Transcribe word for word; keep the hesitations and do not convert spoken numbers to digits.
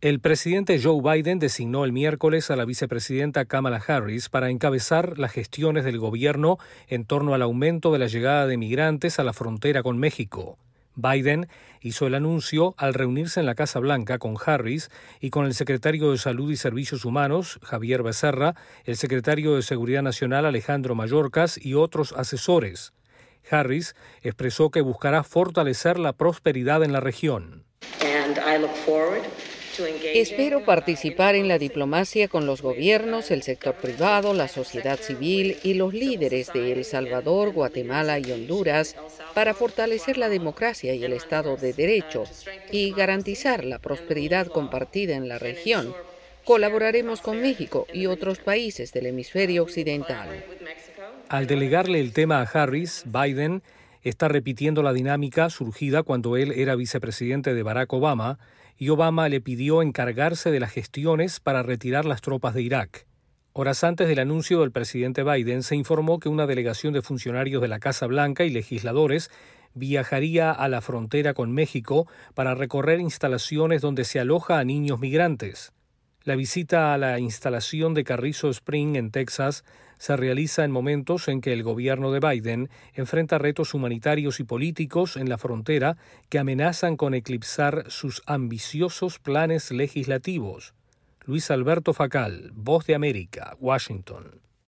El presidente Joe Biden designó el miércoles a la vicepresidenta Kamala Harris para encabezar las gestiones del gobierno en torno al aumento de la llegada de migrantes a la frontera con México. Biden hizo el anuncio al reunirse en la Casa Blanca con Harris y con el secretario de Salud y Servicios Humanos, Xavier Becerra, el secretario de Seguridad Nacional, Alejandro Mayorkas, y otros asesores. Harris expresó que buscará fortalecer la prosperidad en la región. Espero participar en la diplomacia con los gobiernos, el sector privado, la sociedad civil y los líderes de El Salvador, Guatemala y Honduras para fortalecer la democracia y el Estado de Derecho y garantizar la prosperidad compartida en la región. Colaboraremos con México y otros países del hemisferio occidental. Al delegarle el tema a Harris, Biden está repitiendo la dinámica surgida cuando él era vicepresidente de Barack Obama y Obama le pidió encargarse de las gestiones para retirar las tropas de Irak. Horas antes del anuncio del presidente Biden, se informó que una delegación de funcionarios de la Casa Blanca y legisladores viajaría a la frontera con México para recorrer instalaciones donde se aloja a niños migrantes. La visita a la instalación de Carrizo Spring, en Texas, se realiza en momentos en que el gobierno de Biden enfrenta retos humanitarios y políticos en la frontera que amenazan con eclipsar sus ambiciosos planes legislativos. Luis Alberto Facal, Voz de América, Washington.